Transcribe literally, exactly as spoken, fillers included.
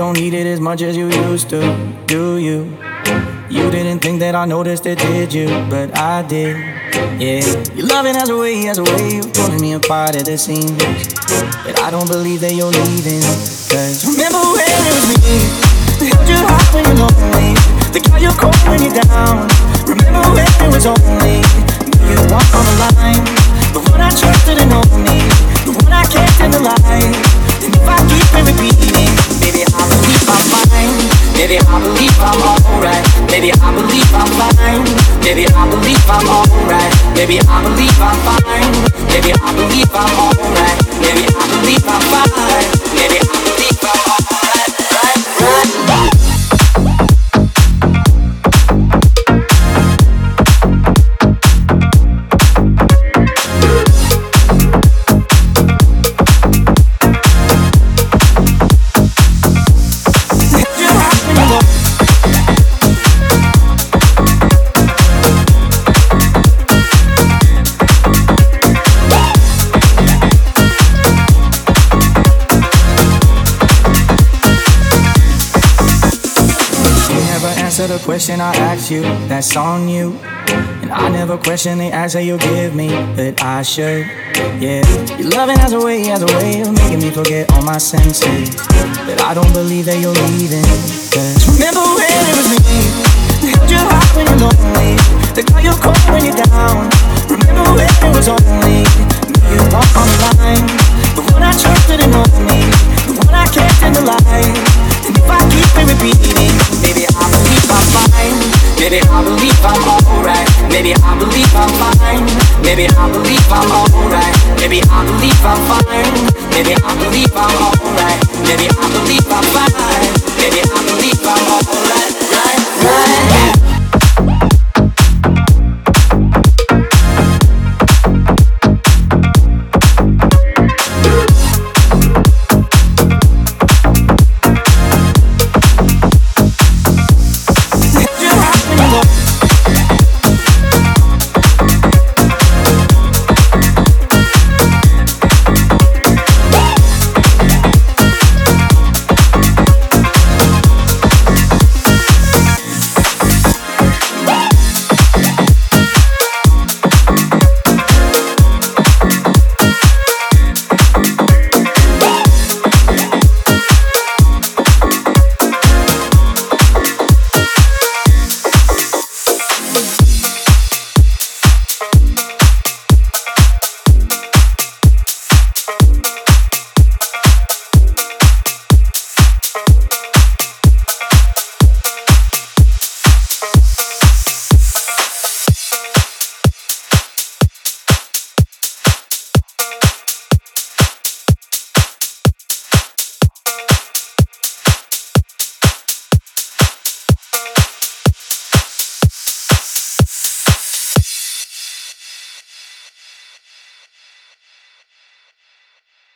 don't need it as much as you used to, do you? You didn't think that I noticed it, did you? But I did, yeah. Your loving has a way, has a way of pulling me apart at the seams. But I don't believe that you're leaving. Cause remember when it was me that held your heart when you're lonely, that got you cold when you're down. Remember when it was only me you walk on the line, the one I trusted and only, the one I kept in the light. And if I keep it repeating, maybe I believe I'm fine. Maybe I believe I'm alright. Maybe I believe I'm fine. Maybe I believe I'm alright. Maybe I believe I'm fine. Maybe I believe I'm alright. Maybe I believe I'm fine. Maybe I believe I'm alright. Right, right. The question I asked you, that's on you. And I never question the answer you give me, but I should, yeah. Your loving has a way, has a way of making me forget all my senses. But I don't believe that you're leaving. Cause remember when it was me that held your heart when you're lonely, that got you cold when you're down. Remember when it was only me you walk on the line, the one I trusted and only, the one I kept in the light. And if I keep it repeating, maybe I believe I'm fine. Maybe I believe I'm alright. Maybe I believe I'm fine. Maybe I believe I'm alright. Maybe I believe I'm fine. Maybe I believe I'm alright. Maybe I believe I'm fine. Maybe I believe I'm alright. Right, right.